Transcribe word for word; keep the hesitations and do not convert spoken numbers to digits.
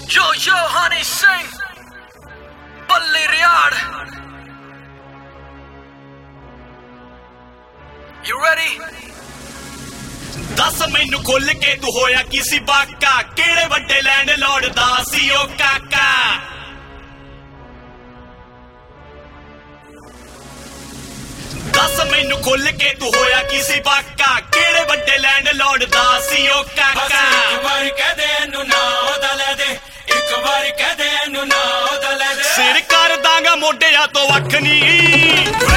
Yo, yo, honey, sing. Balli Riyad. You ready? दस मैनू खुल के तू होया किसी बाका केड़े वड्डे लैंड लॉर्ड दा सी ओ काका दस मैनू खुल के तू होया किसी बाका केड़े वड्डे लैंड लॉर्ड दा सी ओ काका एक बार कह दे नू ना ओदा ले दे एक बार कह दे नू ना ओदा ले दे सिर कर दांगा मोढिया तो अख नी